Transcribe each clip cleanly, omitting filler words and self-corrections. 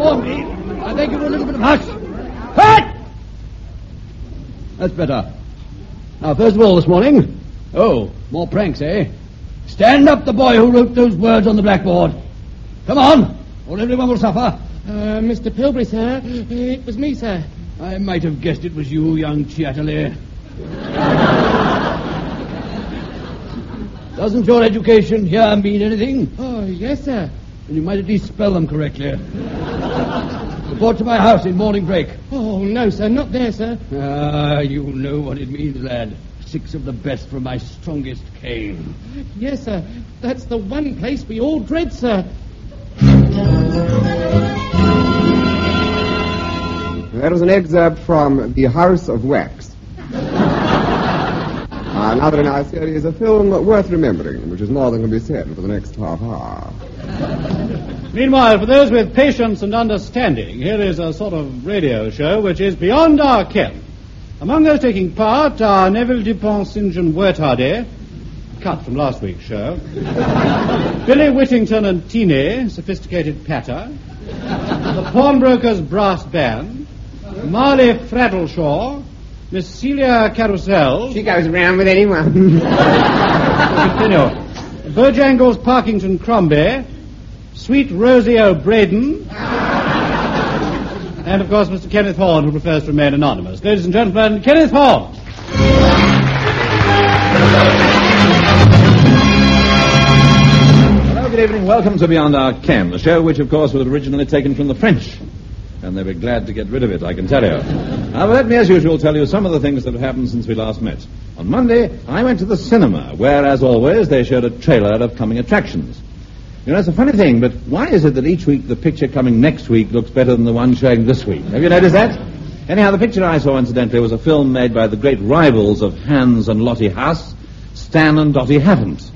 before me. I beg you for a little bit of hush. Cut! That's better. Now, first of all this morning... Oh, more pranks, eh? Stand up, the boy who wrote those words on the blackboard. Come on, or everyone will suffer. Mr. Pilbury, sir. It was me, sir. I might have guessed it was you, young Chatterley. Doesn't your education here mean anything? Oh, yes, sir. Then you might at least spell them correctly. Report to my house in morning break. Oh, no, sir, not there, sir. Ah, you know what it means, lad. 6 of the best from my strongest cane. Yes, sir. That's the one place we all dread, sir. That was an excerpt from The House of Wax. Another in our series, a film worth remembering, which is more than can be said for the next half hour. Meanwhile, for those with patience and understanding, here is a sort of radio show which is beyond our ken. Among those taking part are Neville Dupont St. John Werthardy, cut from last week's show, Billy Whittington and Teeny, sophisticated patter, the Pawnbrokers Brass Band, Marley Fraddleshaw, Miss Celia Carousel. She goes around with anyone. Continue. Bojangles Parkington Crombie, Sweet Rosie O'Braden, and, of course, Mr. Kenneth Horne, who prefers to remain anonymous. Ladies and gentlemen, Kenneth Horne. Hello, good evening. Welcome to Beyond Our Ken, the show which, of course, was originally taken from the French. And they were glad to get rid of it, I can tell you. Now, let me, as usual, tell you some of the things that have happened since we last met. On Monday, I went to the cinema, where, as always, they showed a trailer of coming attractions. You know, it's a funny thing, but why is it that each week the picture coming next week looks better than the one showing this week? Have you noticed that? Anyhow, the picture I saw, incidentally, was a film made by the great rivals of Hans and Lottie Haas, Stan and Dottie Haven't.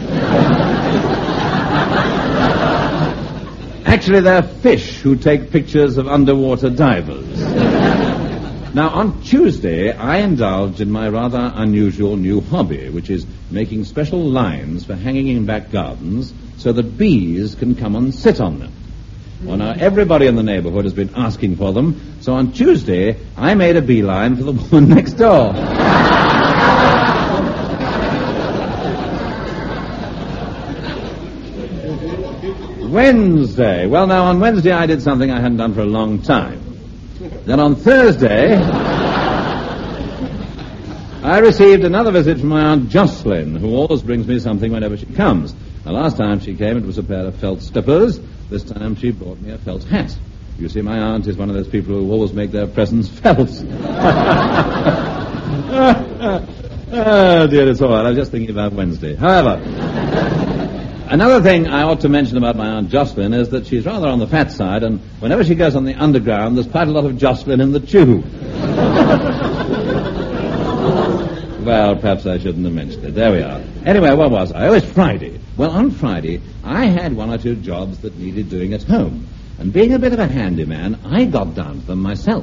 Actually, they're fish who take pictures of underwater divers. Now, on Tuesday, I indulged in my rather unusual new hobby, which is making special lines for hanging in back gardens so that bees can come and sit on them. Well, now, everybody in the neighborhood has been asking for them, so on Tuesday, I made a beeline for the woman next door. Wednesday. Well, now, on Wednesday, I did something I hadn't done for a long time. Then on Thursday, I received another visit from my Aunt Jocelyn, who always brings me something whenever she comes. The last time she came, it was a pair of felt slippers. This time she brought me a felt hat. You see, my aunt is one of those people who always make their presents felt. Oh, dear, it's all right. I was just thinking about Wednesday. However, another thing I ought to mention about my Aunt Jocelyn is that she's rather on the fat side, and whenever she goes on the underground, there's quite a lot of Jocelyn in the tube. Well, perhaps I shouldn't have mentioned it. There we are. Anyway, what was I? Oh, it's Friday. Well, on Friday, I had one or two jobs that needed doing at home. And being a bit of a handyman, I got down to them myself.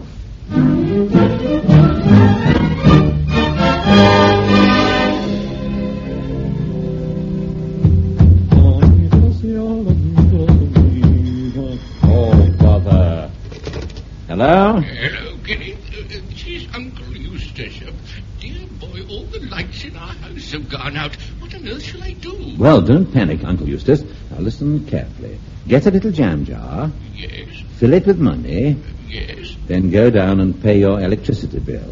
Oh, bother. Hello? Hello, Kitty. This is Uncle Eustace. Dear boy, all the lights in our house have gone out. What on earth shall I do? Well, don't panic, Uncle Eustace. Now, listen carefully. Get a little jam jar. Yes. Fill it with money. Yes. Then go down and pay your electricity bill.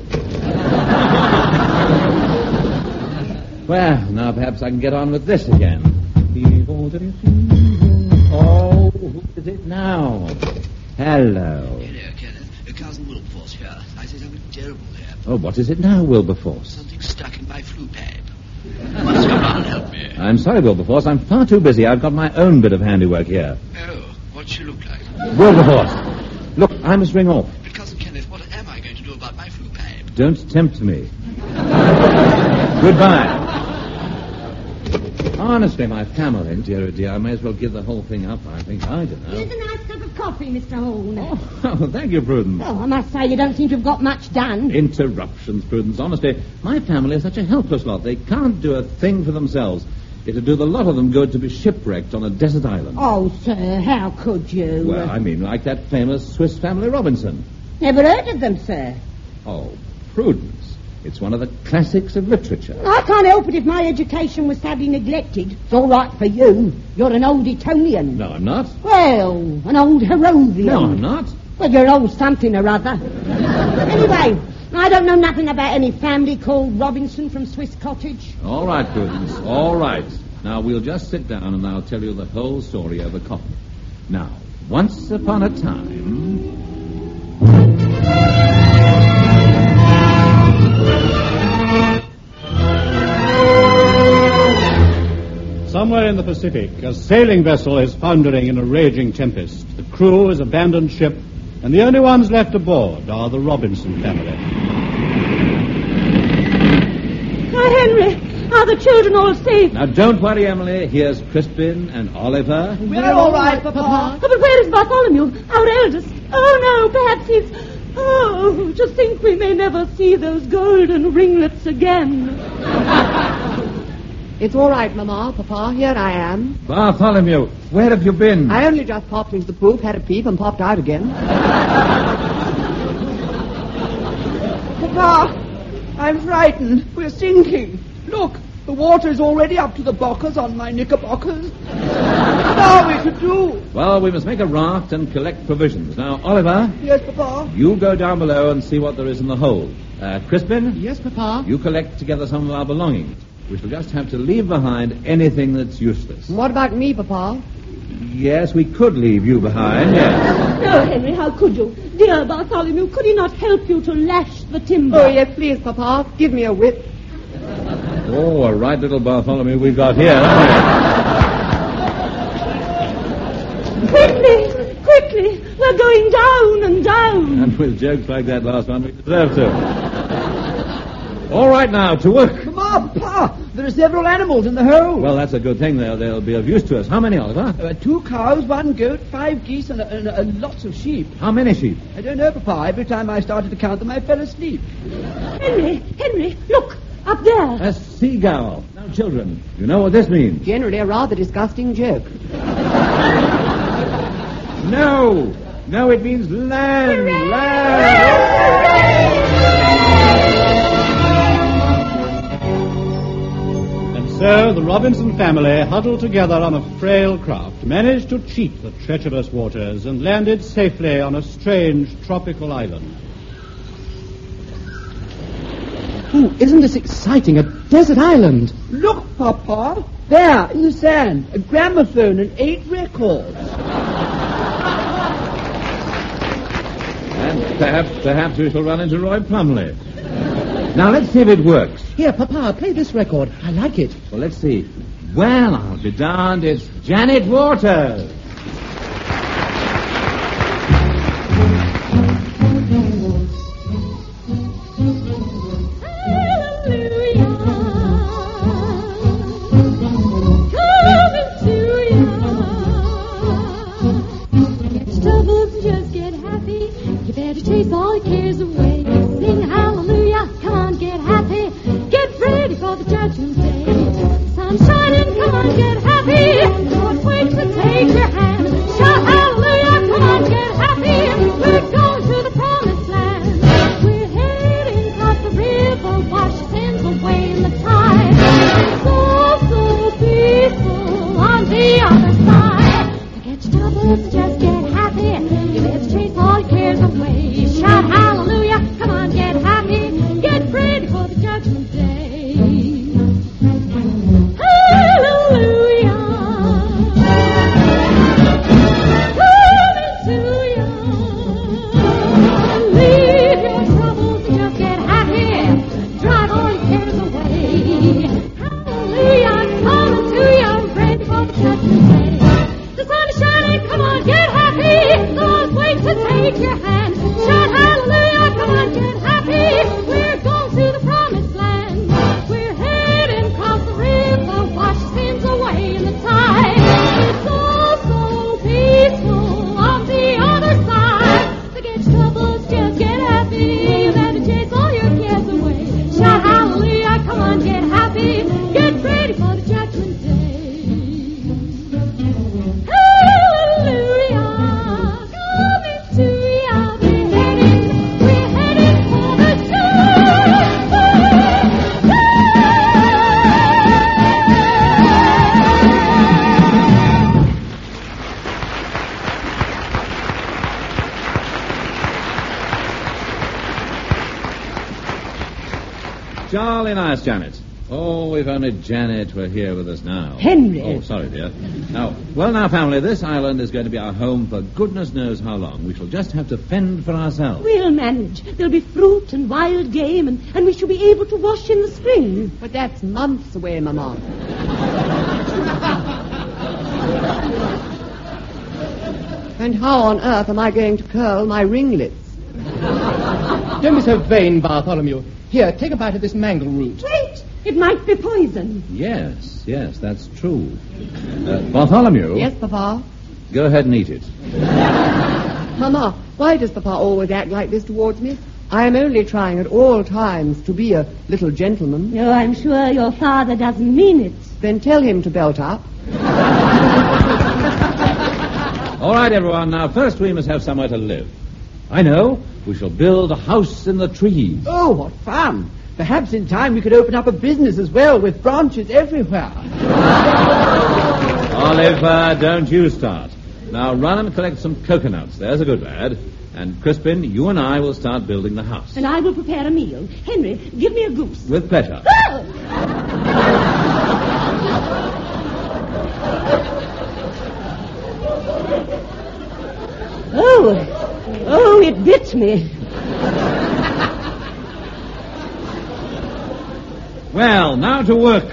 Well, now perhaps I can get on with this again. Oh, who is it now? Hello. Hello, Kenneth. Cousin Wilberforce here. I say something terrible here. Oh, what is it now, Wilberforce? Something stuck in my flue pipe. What's going on? Help me. I'm sorry, Wilberforce. I'm far too busy. I've got my own bit of handiwork here. Oh, what's she look like? Wilberforce, look, I must ring off. But, Cousin Kenneth, what am I going to do about my flue pipe? Don't tempt me. Goodbye. Honestly, my family, dear, oh dear, I may as well give the whole thing up, I think. I don't know. Here's a nice cup of coffee, Mr. Horne. Oh, thank you, Prudence. Oh, I must say you don't seem to have got much done. Interruptions, Prudence. Honestly, my family is such a helpless lot. They can't do a thing for themselves. It'd do the lot of them good to be shipwrecked on a desert island. Oh, sir, how could you? Well, I mean like that famous Swiss family Robinson. Never heard of them, sir. Oh, Prudence. It's one of the classics of literature. I can't help it if my education was sadly neglected. It's all right for you. You're an old Etonian. No, I'm not. Well, an old Herodian. No, I'm not. Well, you're old something or other. Anyway, I don't know nothing about any family called Robinson from Swiss Cottage. All right, Prudence, all right. Now, we'll just sit down and I'll tell you the whole story over coffee. Now, once upon a time... Somewhere in the Pacific, a sailing vessel is foundering in a raging tempest. The crew has abandoned ship, and the only ones left aboard are the Robinson family. Hi, Henry. Are the children all safe? Now, don't worry, Emily. Here's Crispin and Oliver. We're all right, Papa. Oh, but where is Bartholomew, our eldest? Oh, no, perhaps he's... Oh, to think we may never see those golden ringlets again. It's all right, Mama, Papa. Here I am. Bartholomew, where have you been? I only just popped into the poop, had a peep, and popped out again. Papa, I'm frightened. We're sinking. Look, the water is already up to the bockers on my knickerbockers. What are we to do? Well, we must make a raft and collect provisions. Now, Oliver. Yes, Papa? You go down below and see what there is in the hold. Crispin? Yes, Papa? You collect together some of our belongings. We shall just have to leave behind anything that's useless. What about me, Papa? Yes, we could leave you behind, yes. No, Henry, how could you? Dear Bartholomew, could he not help you to lash the timber? Oh, yes, please, Papa. Give me a whip. Oh, a right little Bartholomew we've got here, haven't Quickly, we're going down and down. we? And with jokes like that last one, we deserve to. All right, now, to work. Come on, Papa. There are several animals in the hold. Well, that's a good thing. They'll be of use to us. How many, Oliver? 2 cows, 1 goat, 5 geese, and lots of sheep. How many sheep? I don't know, Papa. Every time I started to count them, I fell asleep. Henry, look, up there. A seagull. Now, children, you know what this means? Generally a rather disgusting joke. No, it means land. Hooray! Land. So the Robinson family, huddled together on a frail craft, managed to cheat the treacherous waters and landed safely on a strange tropical island. Ooh, isn't this exciting? A desert island. Look, Papa. There, in the sand, a gramophone and 8 records. And perhaps we shall run into Roy Plumley. Now, let's see if it works. Here, Papa, play this record. I like it. Well, let's see. Well, I'll be darned, it's Janet Waters. Chase all your cares away. Sing hallelujah, come on, get happy. Get ready for the judgment day. Sun shining, come on, get happy. Lord waits to take your hand. Shout hallelujah, come on, get happy. We're going to the promised land. We're heading across the river, wash your sins away in the tide. So peaceful on the other side. Forget your troubles, just get happy. You better chase all your cares away. Shout hallelujah, come on, get happy, get ready for the judgment day. Hallelujah, coming to you. Leave your troubles, just get happy, drive all your cares away. Hallelujah, coming to you, ready for the judgment day. The sun is shining, come on, get happy, the Lord's waiting to take your hand. Shout hallelujah, come on, get happy. We're going to the promised land. We're heading across the river, wash sins away in the tide. It's so peaceful on the other side. Forget your troubles, just get happy. Better chase all your cares away. Shout hallelujah, come on, get happy. Get ready for the judgment day. Jolly nice, Janet. Oh, if only Janet were here with us now. Henry. Oh, sorry, dear. Now, family, this island is going to be our home for goodness knows how long. We shall just have to fend for ourselves. We'll manage. There'll be fruit and wild game, and we shall be able to wash in the spring. But that's months away, Mama. And how on earth am I going to curl my ringlets? Don't be so vain, Bartholomew. Here, take a bite of this mangle root. Wait! It might be poison. Yes, that's true. Bartholomew? Yes, Papa? Go ahead and eat it. Mama, why does Papa always act like this towards me? I am only trying at all times to be a little gentleman. No, I'm sure your father doesn't mean it. Then tell him to belt up. All right, everyone. Now, first we must have somewhere to live. I know. We shall build a house in the trees. Oh, what fun. Perhaps in time we could open up a business as well with branches everywhere. Oliver, don't you start. Now run and collect some coconuts. There's a good lad. And Crispin, you and I will start building the house. And I will prepare a meal. Henry, give me a goose. With pleasure. Oh, it bit me. Well, now to work.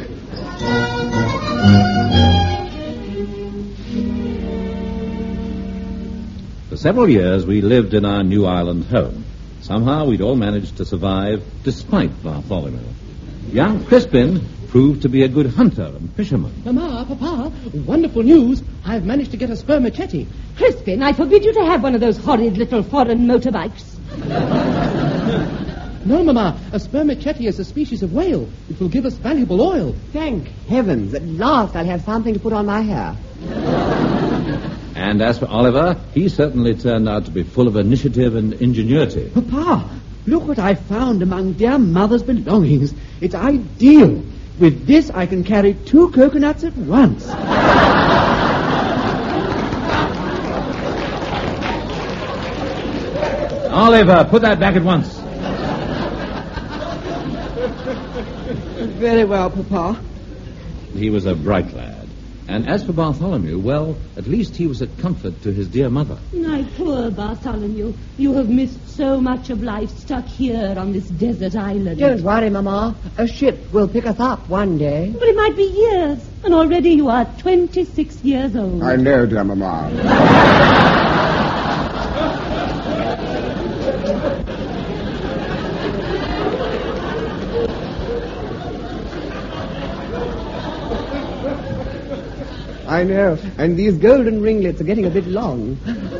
For several years, we lived in our new island home. Somehow, we'd all managed to survive despite Bartholomew. Young Crispin proved to be a good hunter and fisherman. Mama, Papa, wonderful news. I've managed to get a spermaceti. Crispin, I forbid you to have one of those horrid little foreign motorbikes. No, Mama, a spermaceti is a species of whale. It will give us valuable oil. Thank heavens, at last I'll have something to put on my hair. And as for Oliver, he certainly turned out to be full of initiative and ingenuity. Papa, look what I found among dear Mother's belongings. It's ideal. With this, I can carry 2 coconuts at once. Oliver, put that back at once. Very well, Papa. He was a bright lad. And as for Bartholomew, well, at least he was a comfort to his dear mother. My poor Bartholomew, you have missed so much of life stuck here on this desert island. Don't worry, Mama. A ship will pick us up one day. But it might be years, and already you are 26 years old. I know, dear Mama. I know, and these golden ringlets are getting a bit long.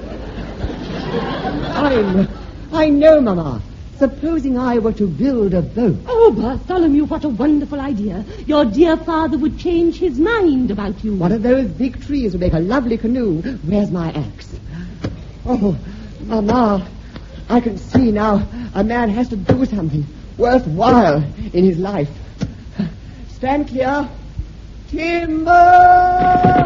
I know, Mama. Supposing I were to build a boat. Oh, Bartholomew, what a wonderful idea. Your dear father would change his mind about you. One of those big trees would make a lovely canoe. Where's my axe? Oh, Mama, I can see now a man has to do something worthwhile in his life. Stand clear. Timber!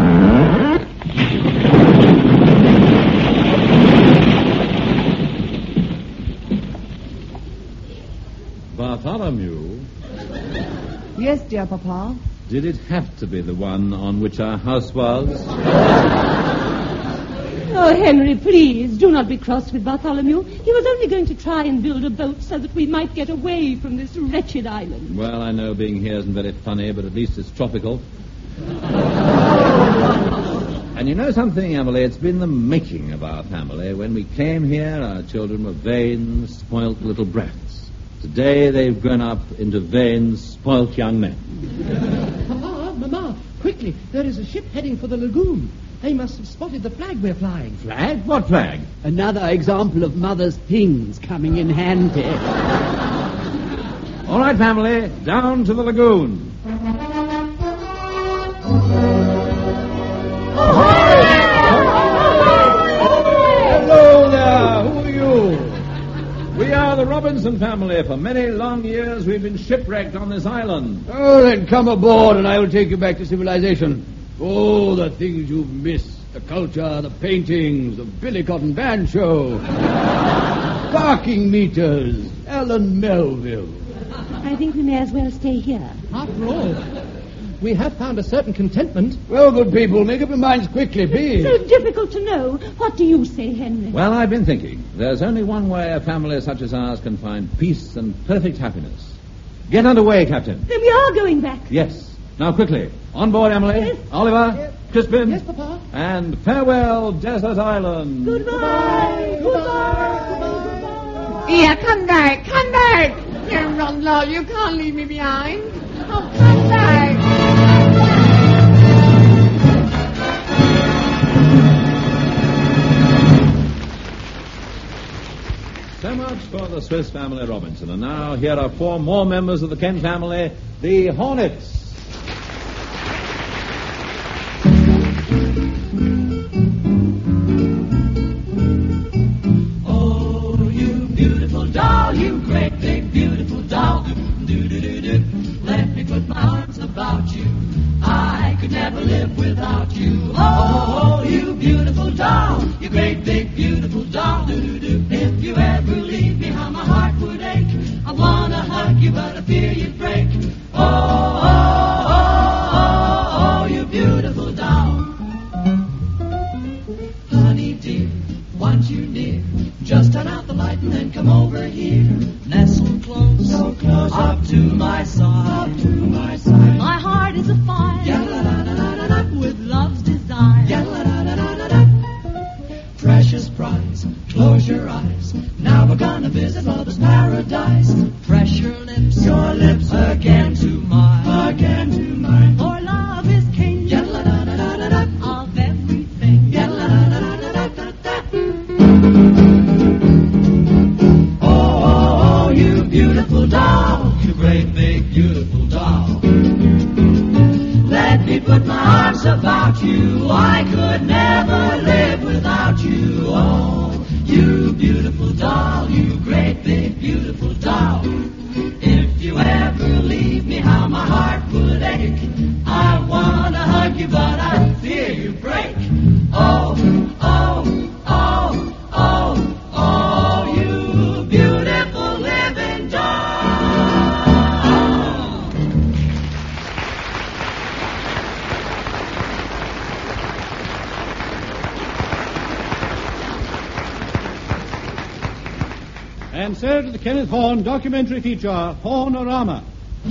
Bartholomew? Yes, dear Papa. Did it have to be the one on which our house was? Oh, Henry, please, do not be cross with Bartholomew. He was only going to try and build a boat so that we might get away from this wretched island. Well, I know being here isn't very funny, but at least it's tropical. And you know something, Emily? It's been the making of our family. When we came here, our children were vain, spoilt little brats. Today, they've grown up into vain, spoilt young men. Papa, Mama, quickly, there is a ship heading for the lagoon. They must have spotted the flag we're flying. Flag? What flag? Another example of Mother's things coming in handy. All right, family, down to the lagoon. Hello there, who are you? We are the Robinson family. For many long years we've been shipwrecked on this island. Oh, then come aboard and I will take you back to civilization. Oh, the things you've missed. The culture, the paintings, the Billy Cotton Band show. Parking meters. Ellen Melville. I think we may as well stay here. After all, we have found a certain contentment. Well, good people, make up your minds quickly, please. So difficult to know. What do you say, Henry? Well, I've been thinking. There's only one way a family such as ours can find peace and perfect happiness. Get underway, Captain. Then we are going back. Yes. Now, quickly. On board, Emily. Yes. Oliver. Yes. Crispin. Yes, Papa. And farewell, Desert Island. Goodbye. Yeah, come back. Come back. Dear Ronald, you can't leave me behind. Oh, come back. So much for the Swiss Family Robinson. And now here are 4 more members of the Kent family, the Hornets. Oh, you beautiful doll, you great big beautiful doll. Do-do-do-do. Let me put my arms about you. I could never live without you. Oh, you beautiful doll, you great big beautiful doll. Do-do-do. If you ever leave me, how my heart would ache. I wanna hug you, but I fear you'd break. Oh, you beautiful doll. Honey dear, want you near. Just turn out the light and then come over here. Nestle close, so close up to my side. Up to my side. My heart is afire Ya-la-la-la-la-la. with love's desire. Ya-la-la-la-la-la. Precious prize, close your eyes. Now we're gonna visit lover's paradise. Press your lips again to mine. Again to mine. For love is king Ya-la-la-la-la-la. of everything. Ya-la-la-la-la-la-la. Oh, you beautiful doll, you great big beautiful doll. Let me put my arms about you. I could never live without you. Oh, you beautiful doll, you great big beautiful doll. If you ever leave me, how my heart would ache. I wanna hug you, but I fear you break. Oh, you beautiful living doll. And so to the Kenneth Horne documentary feature, Hornorama.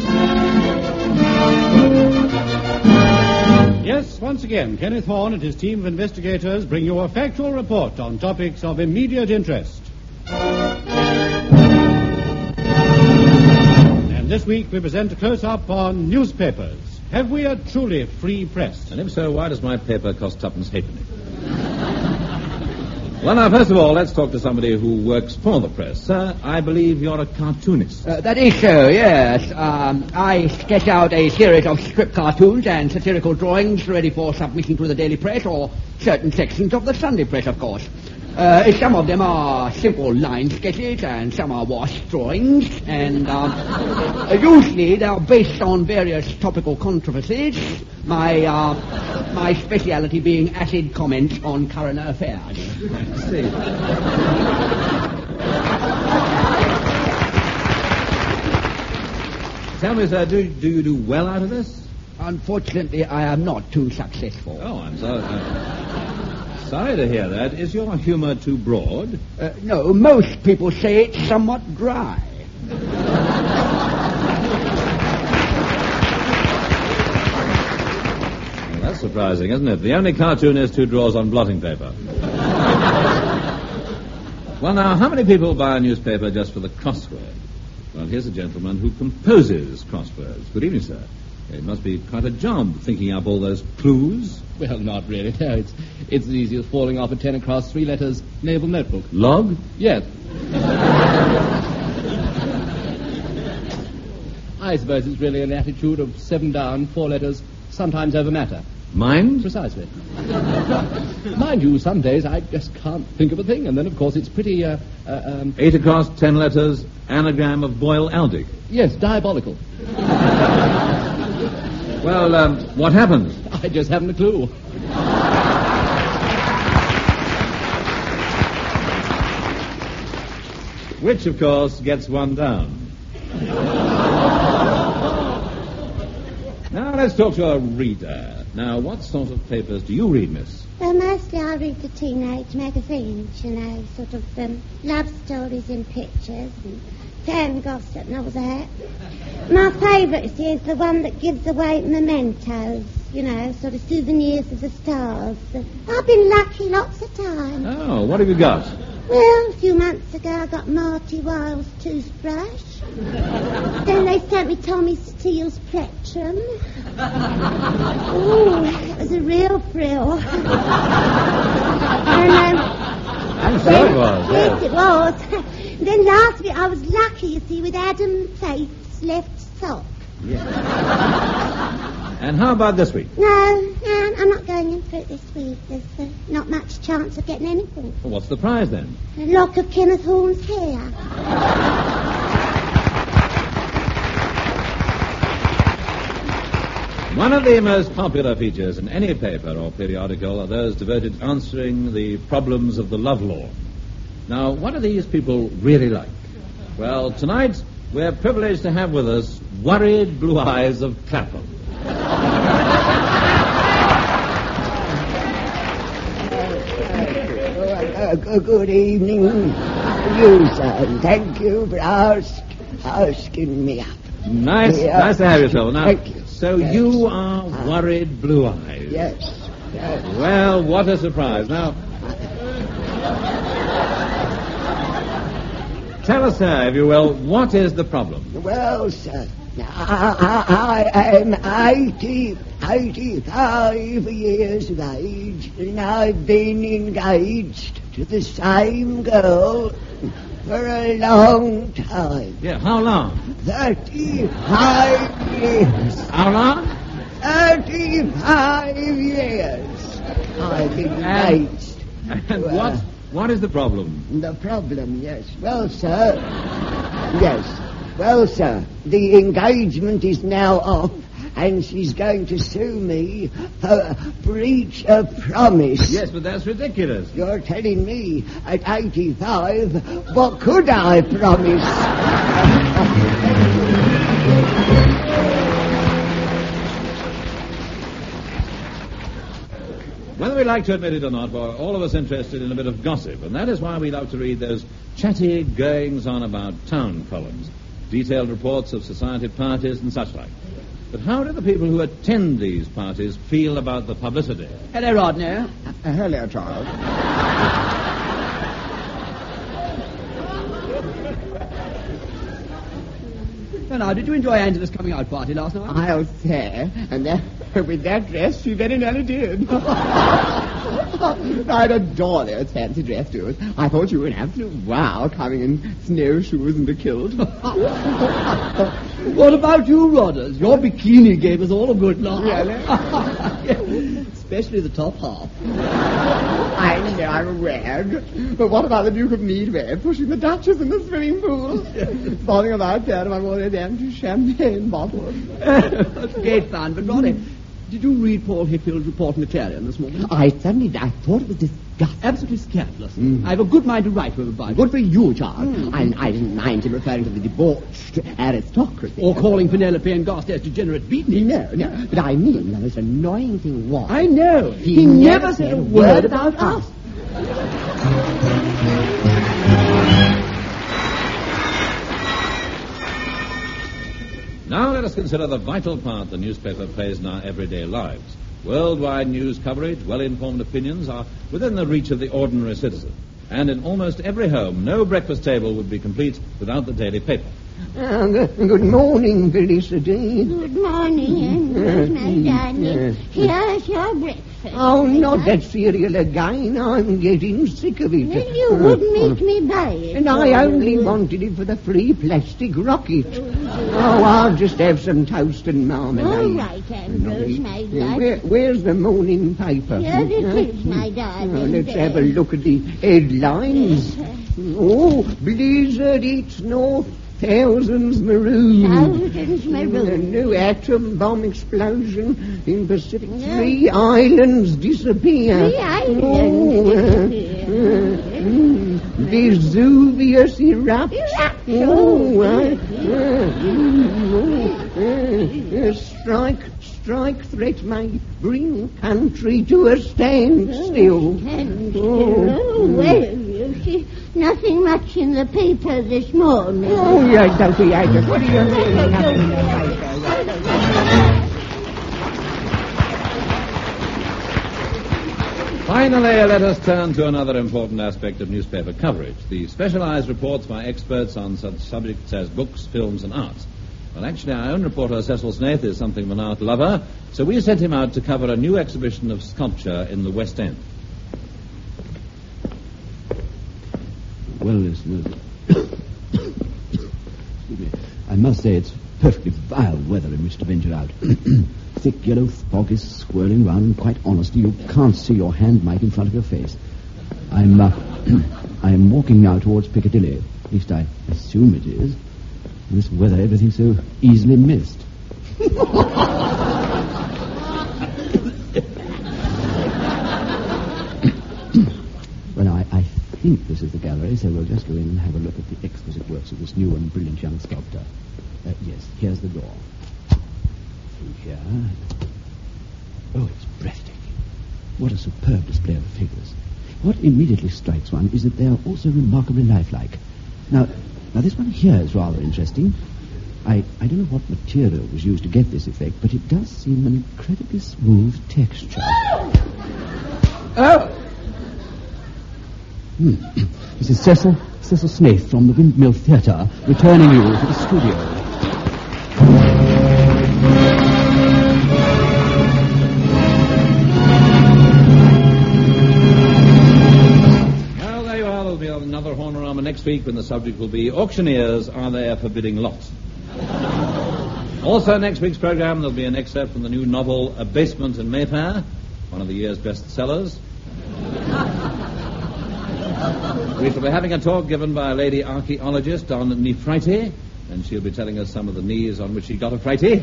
Yes, once again, Kenneth Horne and his team of investigators bring you a factual report on topics of immediate interest. And this week we present a close-up on newspapers. Have we a truly free press? And if so, why does my paper cost 2.5 halfpenny? Well, now, first of all, let's talk to somebody who works for the press. Sir, I believe you're a cartoonist. That is so, yes. I sketch out a series of strip cartoons and satirical drawings ready for submission to the daily press or certain sections of the Sunday press, of course. Some of them are simple line sketches and some are wash drawings, and usually they're based on various topical controversies, my speciality being acid comments on current affairs. Tell me, sir, do you do well out of this? Unfortunately, I am not too successful. Oh, I'm sorry. Sorry to hear that. Is your humor too broad? No, most people say it's somewhat dry. Well, that's surprising, isn't it? The only cartoonist who draws on blotting paper. Well, now, how many people buy a newspaper just for the crossword? Well, here's a gentleman who composes crosswords. Good evening, sir. It must be quite a job thinking up all those clues. Well, not really. No, it's as easy as falling off a 10 across 3 letters naval notebook. Log? Yes. I suppose it's really an attitude of 7 down, 4 letters, sometimes over matter. Mind? Precisely. Mind you, some days I just can't think of a thing, and then, of course, it's pretty, 8 across 10 letters, anagram of Boyle Aldic. Yes, diabolical. Well, what happened? I just haven't a clue. Which, of course, gets one down. let's talk to a reader. Now, what sort of papers do you read, miss? Well, mostly I read the teenage magazines, you know, sort of love stories in pictures and fan gossip and all that. My favourite is the one that gives away mementos, you know, sort of souvenirs of the stars. I've been lucky lots of times. Oh, what have you got? Well, a few months ago I got Marty Wile's toothbrush. Then they sent me Tommy Steele's plectrum. Ooh, it was a real thrill. I'm sure it was. Yes, it was. Then last week I was lucky, you see, with Adam Faith's left sock. Yeah. And how about this week? No, I'm not going in for it this week. There's not much chance of getting anything. Well, what's the prize then? A lock of Kenneth Horne's hair. One of the most popular features in any paper or periodical are those devoted to answering the problems of the lovelorn. Now, what do these people really like? Well, tonight we're privileged to have with us Worried Blue Eyes of Clapham. Good evening, you, sir. Thank you for asking me up. Nice to have you, Phil. Now, thank you. So yes. You are Worried Blue Eyes. Yes. Well, what a surprise. Now, tell us, sir, if you will, what is the problem? Well, sir, I am 85 years of age, and I've been engaged to the same girl for a long time. Yeah, how long? 35 years. How long? 35 years. I've been engaged. And what is the problem? The problem, yes. Well, sir, the engagement is now off, and she's going to sue me for breach of promise. Yes, but that's ridiculous. You're telling me at 85, what could I promise? Whether we like to admit it or not, we're all of us interested in a bit of gossip, and that is why we love to read those chatty goings-on about town columns, detailed reports of society parties and such like. But how do the people who attend these parties feel about the publicity? Hello, Rodney. Hello, Charles. Well, now, did you enjoy Angela's coming out party last night? I'll say, and with that dress, she very nearly did. I'd adore those fancy dress shoes. I thought you were an absolute wow, coming in snowshoes and a kilt. What about you, Rodders? Your bikini gave us all a good laugh. Really? Especially the top half. I know I'm a rag. But what about the Duke of Meadway pushing the Duchess in the swimming pool? Falling about there among all those empty champagne bottles. That's great fun. But, Rodney, did you read Paul Hickfield's report in the Clarion this morning? I thought it was disgusting. Absolutely scandalous. I have a good mind to write to him about it. Good for you, Charles. I didn't mind him referring to the debauched aristocracy. Or calling Penelope and Garstairs degenerate beatnik. No. But I mean, the most annoying thing was... I know. He never said a word about us. Now let us consider the vital part the newspaper plays in our everyday lives. Worldwide news coverage, well-informed opinions are within the reach of the ordinary citizen. And in almost every home, no breakfast table would be complete without the daily paper. Good morning, Felicity. Good morning, my darling. Here's your breakfast. Oh, not that cereal again. I'm getting sick of it. Well, you would make me buy it. And I only wanted it for the free plastic rocket. Oh, I'll just have some toast and marmalade. All right, Ambrose, my love. Where's the morning paper? Here it is, my darling. Let's have a look at the headlines. Oh, blizzard eats north. Thousands marooned. Thousands marooned. A new atom bomb explosion in Pacific. 3 islands disappear. 3 islands disappear. Vesuvius erupts. strike threat might bring country to a standstill. Well, you see, nothing much in the paper this morning. Oh, yes, Dopey, what do you mean? Nothing in the paper? Finally, let us turn to another important aspect of newspaper coverage, the specialized reports by experts on such subjects as books, films, and art. Well, actually, our own reporter, Cecil Snaith, is something of an art lover, so we sent him out to cover a new exhibition of sculpture in the West End. Well, listeners, excuse me, I must say it's perfectly vile weather in which to venture out. Thick yellow fog is swirling round, and quite honestly, you can't see your hand mic in front of your face. I'm walking now towards Piccadilly. At least I assume it is. In this weather, everything's so easily missed. Well, I think this is the gallery, so we'll just go in and have a look at the exquisite works of this new and brilliant young sculptor. Yes, here's the door. Through here. Oh, it's breathtaking. What a superb display of the figures. What immediately strikes one is that they are also remarkably lifelike. Now, this one here is rather interesting. I don't know what material was used to get this effect, but it does seem an incredibly smooth texture. Oh! This is Cecil Snaith from the Windmill Theatre, returning you to the studio. Well, there you are. There'll be another Hornorama next week when the subject will be Auctioneers Are There Forbidding Lot. Also, next week's program, there'll be an excerpt from the new novel A Basement in Mayfair, one of the year's bestsellers. We shall be having a talk given by a lady archaeologist on Nephrite, and she'll be telling us some of the knees on which she got a frighty.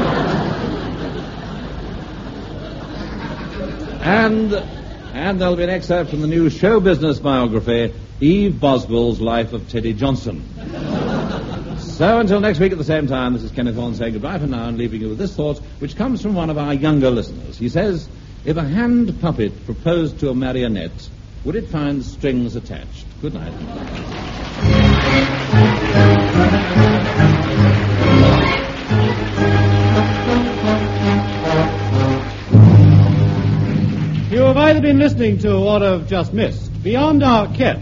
And there'll be an excerpt from the new show business biography, Eve Boswell's Life of Teddy Johnson. So until next week at the same time, this is Kenneth Horne saying goodbye for now and leaving you with this thought, which comes from one of our younger listeners. He says, if a hand puppet proposed to a marionette, would it find strings attached? Good night. You have either been listening to or have just missed Beyond Our Ken,